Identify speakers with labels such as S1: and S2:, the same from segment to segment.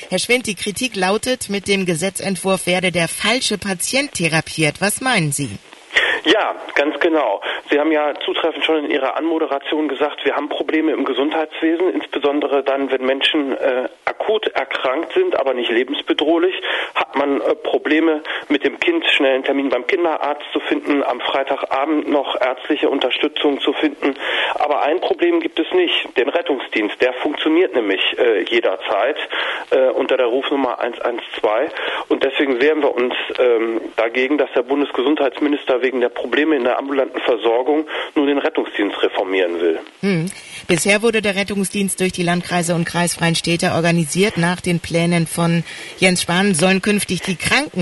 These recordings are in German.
S1: Herr Schwind, die Kritik lautet, mit dem Gesetzentwurf werde der falsche Patient therapiert. Was meinen Sie?
S2: Ja, ganz genau. Sie haben ja zutreffend schon in Ihrer Anmoderation gesagt, wir haben Probleme im Gesundheitswesen, insbesondere dann, wenn Menschen akut erkrankt sind, aber nicht lebensbedrohlich, hat man Probleme mit dem Kind, schnell einen Termin beim Kinderarzt zu finden, am Freitagabend noch ärztliche Unterstützung zu finden. Aber ein Problem gibt es nicht, den Rettungsdienst. Der funktioniert nämlich jederzeit unter der Rufnummer 112 und deswegen wehren wir uns dagegen, dass der Bundesgesundheitsminister wegen der Probleme in der ambulanten Versorgung nur den Rettungsdienst reformieren will.
S1: Bisher wurde der Rettungsdienst durch die Landkreise und kreisfreien Städte organisiert. Nach den Plänen von Jens Spahn sollen künftig die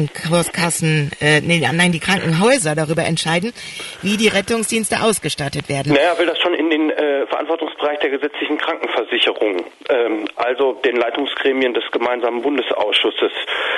S1: die Krankenhäuser darüber entscheiden, wie die Rettungsdienste ausgestattet werden.
S2: Er will das schon in den Verantwortungsbereich der gesetzlichen Krankenversicherung, also den Leitungsgremien des gemeinsamen Bundesausschusses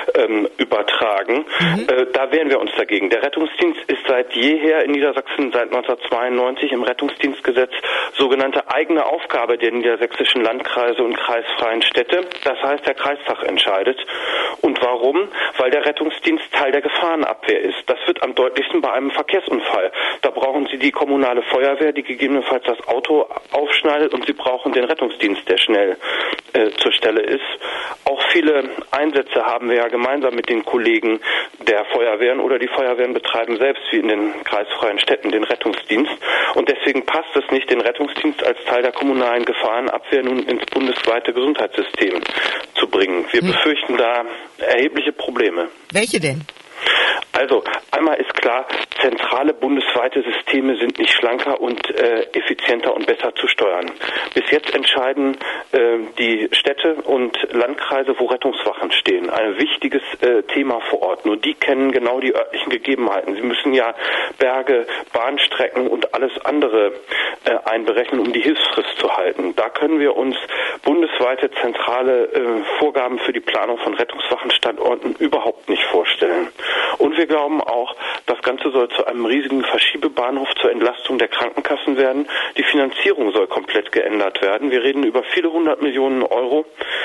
S2: übertragen. Da wehren wir uns dagegen. Der Rettungsdienst ist seit jeher in Niedersachsen, seit 1992 im Rettungsdienstgesetz, sogenannte eigene Aufgabe der niedersächsischen Landkreise und kreisfreien Städte. Das heißt, der Kreistag entscheidet. Und warum? Weil der Rettungsdienst Teil der Gefahrenabwehr ist. Das wird am deutlichsten bei einem Verkehrsunfall. Da brauchen Sie die kommunale Feuerwehr, die gegebenenfalls das Auto aufschneidet, und Sie brauchen den Rettungsdienst, der schnell zur Stelle ist. Auch viele Einsätze haben wir ja gemeinsam mit den Kollegen der Feuerwehren oder die Feuerwehren betreiben selbst, wie in den kreisfreien Städten, den Rettungsdienst. Und deswegen passt es nicht, den Rettungsdienst als Teil der kommunalen Gefahrenabwehr nun ins bundesweite Gesundheitssystem zu bringen. Wir befürchten da erhebliche Probleme.
S1: Welche denn?
S2: Also, einmal ist klar, zentrale bundesweite Systeme sind nicht schlanker und effizienter und besser zu steuern. Bis jetzt entscheiden die Städte und Landkreise, wo Rettungswachen stehen. Ein wichtiges Thema vor Ort. Nur die kennen genau die örtlichen Gegebenheiten. Sie müssen ja Berge, Bahnstrecken und alles andere einberechnen, um die Hilfsfrist zu halten. Da können wir uns bundesweite zentrale Vorgaben für die Planung von Rettungswachenstandorten überhaupt nicht vorstellen. Und wir glauben auch, das Ganze soll zu einem riesigen Verschiebebahnhof zur Entlastung der Krankenkassen werden. Die Finanzierung soll komplett geändert werden. Wir reden über viele 100 Millionen Euro,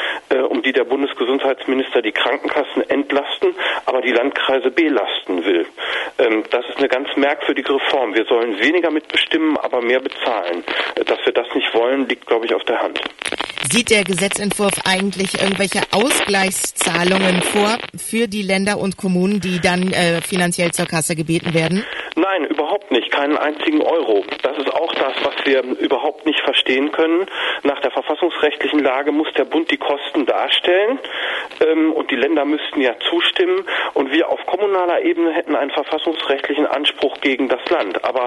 S2: um die der Bundesgesundheitsminister die Krankenkassen entlasten, aber die Landkreise belasten will. Das ist eine ganz merkwürdige Reform. Wir sollen weniger mitbestimmen, aber mehr bezahlen. Dass wir das nicht wollen, liegt, glaube ich, auf der Hand.
S1: Sieht der Gesetzentwurf eigentlich irgendwelche Ausgleichszahlungen vor für die Länder und Kommunen, die dann finanziell zur Kasse gebeten werden?
S2: Nein, überhaupt nicht. Keinen einzigen Euro. Das ist auch das, was wir überhaupt nicht verstehen können. Nach der verfassungsrechtlichen Lage muss der Bund die Kosten darstellen und die Länder müssten ja zustimmen und wir auf kommunaler Ebene hätten einen verfassungsrechtlichen Anspruch gegen das Land. Aber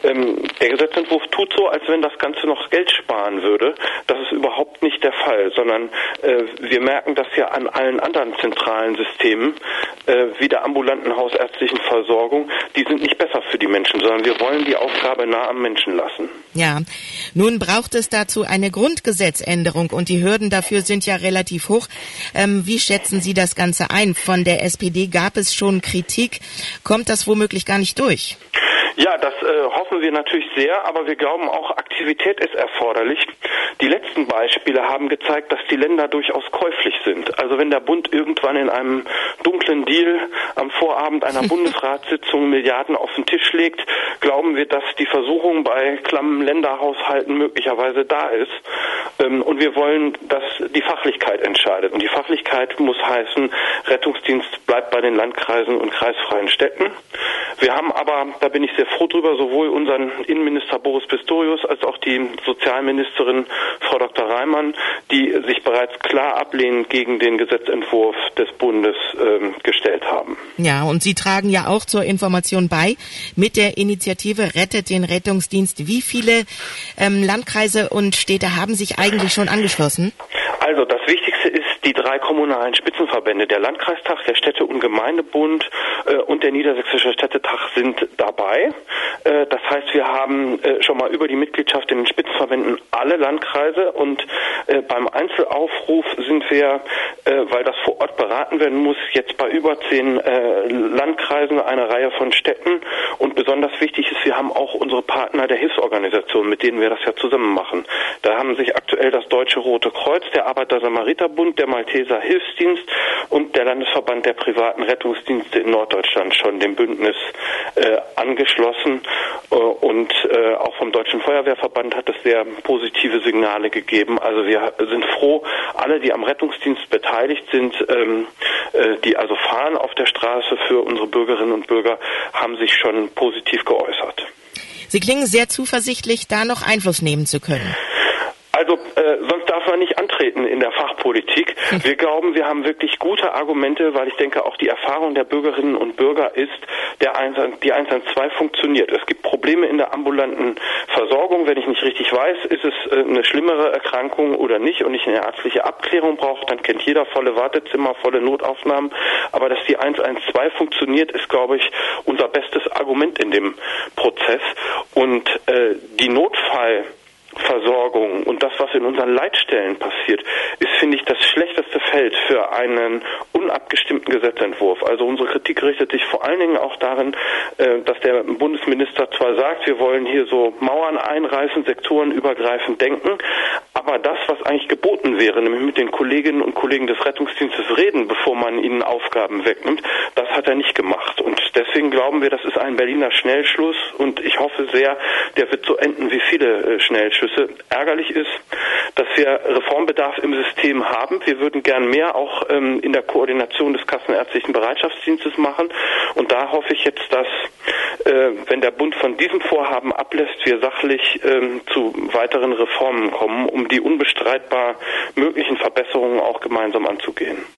S2: der Gesetzentwurf tut so, als wenn das Ganze noch Geld sparen würde. Das ist überhaupt nicht der Fall, sondern wir merken das ja an allen anderen zentralen Systemen, wie der ambulanten hausärztlichen Versorgung. Die sind nicht besser für die Menschen, sondern wir wollen die Aufgabe nah am Menschen lassen.
S1: Ja, nun braucht es dazu eine Grundgesetzänderung und die Hürden dafür sind ja relativ hoch. Wie schätzen Sie das Ganze ein? Von der SPD gab es schon Kritik. Kommt das womöglich gar nicht durch?
S2: Ja, das hoffen wir natürlich sehr, aber wir glauben auch, Aktivität ist erforderlich. Die letzten Beispiele haben gezeigt, dass die Länder durchaus käuflich sind. Also wenn der Bund irgendwann in einem dunklen Deal am Vorabend einer Bundesratssitzung Milliarden auf den Tisch legt, glauben wir, dass die Versuchung bei klammen Länderhaushalten möglicherweise da ist. Und wir wollen, dass die Fachlichkeit entscheidet. Und die Fachlichkeit muss heißen, Rettungsdienst bleibt bei den Landkreisen und kreisfreien Städten. Wir haben aber, da bin ich sehr froh drüber, sowohl unseren Innenminister Boris Pistorius als auch die Sozialministerin Frau Dr. Reimann, die sich bereits klar ablehnend gegen den Gesetzentwurf des Bundes gestellt haben.
S1: Ja, und Sie tragen ja auch zur Information bei mit der Initiative Rettet den Rettungsdienst. Wie viele Landkreise und Städte haben sich eigentlich schon angeschlossen?
S2: Also das Wichtigste ist, die 3 kommunalen Spitzenverbände, der Landkreistag, der Städte- und Gemeindebund und der Niedersächsische Städtetag sind dabei. Das heißt, wir haben schon mal über die Mitgliedschaft in den Spitzenverbänden alle Landkreise und beim Einzelaufruf sind wir, weil das vor Ort beraten werden muss, jetzt bei über 10 Landkreisen, eine Reihe von Städten und besonders wichtig ist, wir haben auch unsere Partner der Hilfsorganisationen, mit denen wir das ja zusammen machen. Da haben sich aktuell das Deutsche Rote Kreuz, der Arbeiter-Samariter-Bund, der Malteser Hilfsdienst und der Landesverband der privaten Rettungsdienste in Norddeutschland schon dem Bündnis angeschlossen. Und auch vom Deutschen Feuerwehrverband hat es sehr positive Signale gegeben. Also wir sind froh, alle, die am Rettungsdienst beteiligt sind, die also fahren auf der Straße für unsere Bürgerinnen und Bürger, haben sich schon positiv geäußert.
S1: Sie klingen sehr zuversichtlich, da noch Einfluss nehmen zu können.
S2: Also sonst darf man nicht antreten in der Fachpolitik. Wir glauben, wir haben wirklich gute Argumente, weil ich denke, auch die Erfahrung der Bürgerinnen und Bürger ist, die 112 funktioniert. Es gibt Probleme in der ambulanten Versorgung. Wenn ich nicht richtig weiß, ist es eine schlimmere Erkrankung oder nicht und ich eine ärztliche Abklärung brauche, dann kennt jeder volle Wartezimmer, volle Notaufnahmen. Aber dass die 112 funktioniert, ist, glaube ich, unser bestes Argument in dem Prozess. Und die Notfallversorgung und das, was in unseren Leitstellen passiert, ist, finde ich, das schlechteste Feld für einen unabgestimmten Gesetzentwurf. Also unsere Kritik richtet sich vor allen Dingen auch darin, dass der Bundesminister zwar sagt, wir wollen hier so Mauern einreißen, sektorenübergreifend denken, aber das, was eigentlich geboten wäre, nämlich mit den Kolleginnen und Kollegen des Rettungsdienstes reden, bevor man ihnen Aufgaben wegnimmt, das hat er nicht gemacht. Und deswegen glauben wir, das ist ein Berliner Schnellschluss und ich hoffe sehr, der wird so enden wie viele Schnellschüsse. Ärgerlich ist, dass wir Reformbedarf im System haben. Wir würden gern mehr auch in der Koordination des Kassenärztlichen Bereitschaftsdienstes machen. Und da hoffe ich jetzt, dass, wenn der Bund von diesem Vorhaben ablässt, wir sachlich zu weiteren Reformen kommen, um die unbestreitbar möglichen Verbesserungen auch gemeinsam anzugehen.